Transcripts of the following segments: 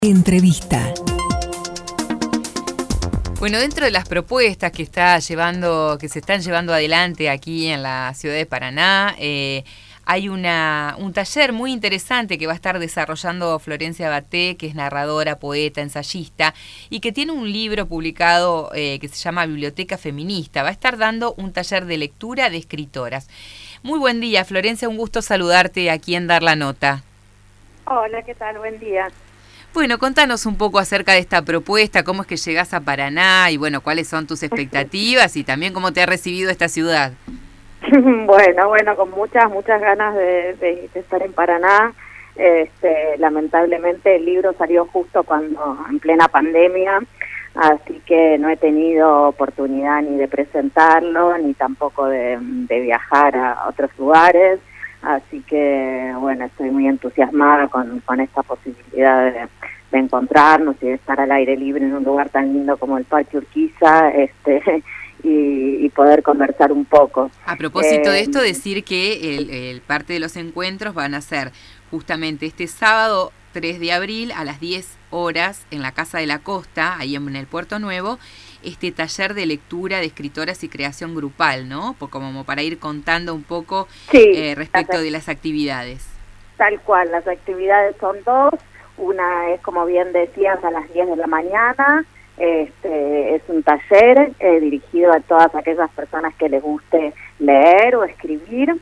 Entrevista. Bueno, dentro de las propuestas que se están llevando adelante aquí en la ciudad de Paraná, hay un taller muy interesante que va a estar desarrollando Florencia Batté, que es narradora, poeta, ensayista, y que tiene un libro publicado que se llama Biblioteca Feminista. Va a estar dando un taller de lectura de escritoras. Muy buen día, Florencia, un gusto saludarte aquí en Dar la Nota. Hola, ¿qué tal? Buen día. Bueno, contanos un poco acerca de esta propuesta, cómo es que llegás a Paraná y bueno, cuáles son tus expectativas y también cómo te ha recibido esta ciudad. Bueno, con muchas ganas de estar en Paraná. Lamentablemente el libro salió justo en plena pandemia, así que no he tenido oportunidad ni de presentarlo, ni tampoco de viajar a otros lugares. Así que, bueno, estoy muy entusiasmada con esta posibilidad de encontrarnos y de estar al aire libre en un lugar tan lindo como el Parque Urquiza, y poder conversar un poco. A propósito de esto, decir que el parte de los encuentros van a ser justamente este sábado 3 de abril a las 10 horas en la Casa de la Costa, ahí en el Puerto Nuevo, este taller de lectura de escritoras y creación grupal, ¿no? Como para ir contando un poco respecto de las actividades. Tal cual, las actividades son dos. Una es, como bien decías, a las 10 de la mañana. Es un taller dirigido a todas aquellas personas que les guste leer o escribir.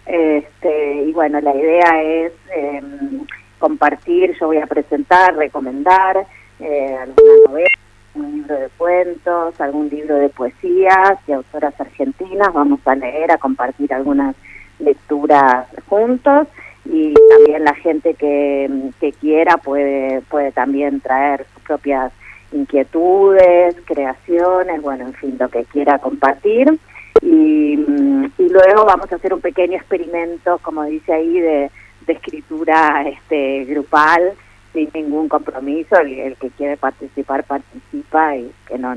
Y bueno, la idea es compartir. Yo voy a presentar, recomendar alguna novela, un libro de cuentos, algún libro de poesías de autoras argentinas. Vamos a leer, a compartir algunas lecturas juntos, y también la gente que quiera puede también traer sus propias inquietudes, creaciones, bueno, en fin, lo que quiera compartir. Y luego vamos a hacer un pequeño experimento, como dice ahí, de escritura grupal, sin ningún compromiso. El que quiere participar, participa, y que no.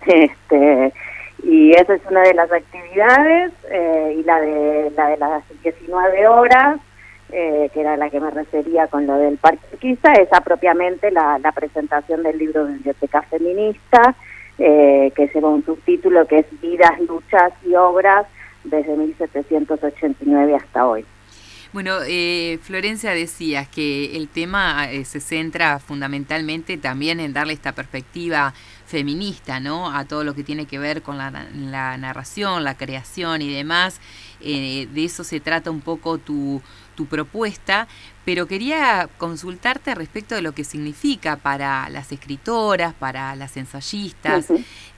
Y esa es una de las actividades, y la de las 19 horas, que era la que me refería con lo del Parque Urquiza, es propiamente la presentación del libro Biblioteca Feminista, que lleva un subtítulo que es Vidas, Luchas y Obras desde 1789 hasta hoy. Bueno, Florencia, decías que el tema se centra fundamentalmente también en darle esta perspectiva feminista, ¿no? A todo lo que tiene que ver con la narración, la creación y demás. De eso se trata un poco tu propuesta, pero quería consultarte respecto de lo que significa para las escritoras, para las ensayistas,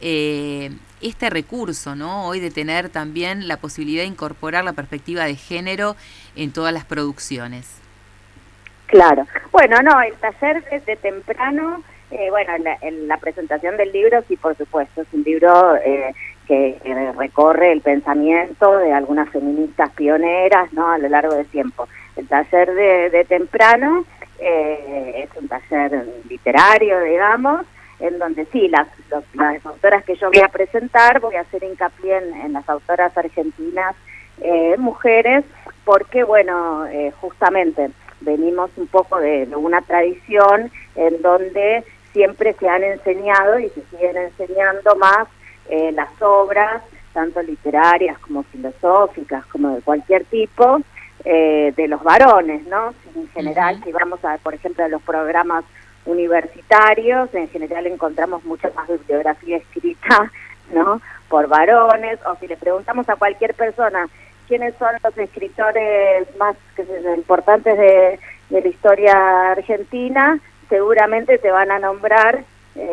este recurso, ¿no? Hoy de tener también la posibilidad de incorporar la perspectiva de género en todas las producciones. Claro. Bueno, el taller desde temprano, la presentación del libro, sí, por supuesto, es un libro que recorre el pensamiento de algunas feministas pioneras, ¿no?, a lo largo del tiempo. El taller de temprano es un taller literario, digamos, en donde sí, las autoras que yo voy a presentar, voy a hacer hincapié en las autoras argentinas, mujeres, porque, justamente venimos un poco de una tradición en donde siempre se han enseñado y se siguen enseñando más las obras, tanto literarias como filosóficas, como de cualquier tipo, de los varones, ¿no? En general, si vamos a, por ejemplo, a los programas universitarios, en general encontramos mucha más bibliografía escrita, ¿no?, por varones. O si le preguntamos a cualquier persona quiénes son los escritores más importantes de la historia argentina, seguramente te van a nombrar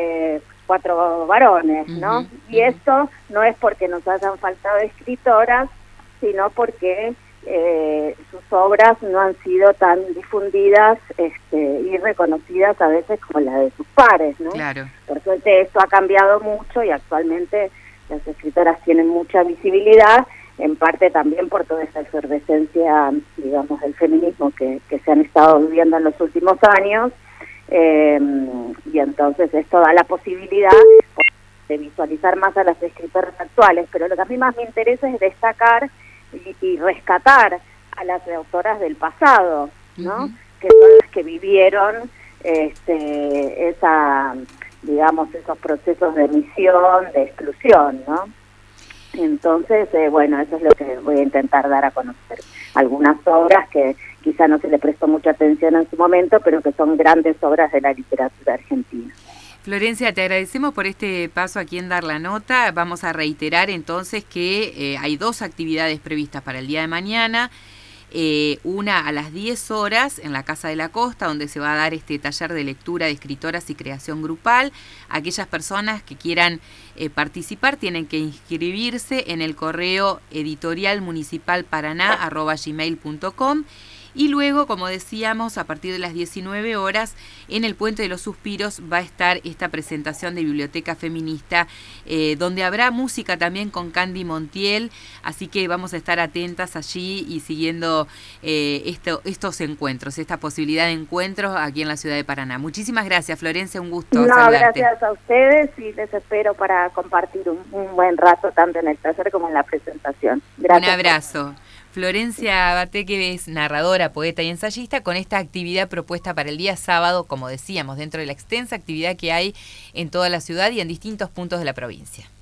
4 varones, ¿no? Y esto no es porque nos hayan faltado escritoras, sino porque sus obras no han sido tan difundidas y reconocidas a veces como las de sus pares, ¿no? Claro. Por suerte esto ha cambiado mucho y actualmente las escritoras tienen mucha visibilidad, en parte también por toda esta efervescencia, digamos, del feminismo que se han estado viviendo en los últimos años. Y entonces esto da la posibilidad de visualizar más a las escritoras actuales, pero lo que a mí más me interesa es destacar y rescatar a las autoras del pasado, ¿no? Que son las que vivieron digamos, esos procesos de emisión, de exclusión, ¿no? Entonces, bueno, eso es lo que voy a intentar dar a conocer. Algunas obras que quizá no se le prestó mucha atención en su momento, pero que son grandes obras de la literatura argentina. Florencia, te agradecemos por este paso aquí en Dar la Nota. Vamos a reiterar entonces que hay 2 actividades previstas para el día de mañana. Una a las 10 horas en la Casa de la Costa, donde se va a dar este taller de lectura de escritoras y creación grupal. Aquellas personas que quieran participar tienen que inscribirse en el correo editorialmunicipalparaná@gmail.com. Y luego, como decíamos, a partir de las 19 horas, en el Puente de los Suspiros va a estar esta presentación de Biblioteca Feminista, donde habrá música también con Candy Montiel, así que vamos a estar atentas allí y siguiendo estos encuentros, esta posibilidad de encuentros aquí en la ciudad de Paraná. Muchísimas gracias, Florencia, un gusto saludarte. Gracias a ustedes y les espero para compartir un buen rato tanto en el taller como en la presentación. Gracias. Un abrazo. Florencia Baté, que es narradora, poeta y ensayista, con esta actividad propuesta para el día sábado, como decíamos, dentro de la extensa actividad que hay en toda la ciudad y en distintos puntos de la provincia.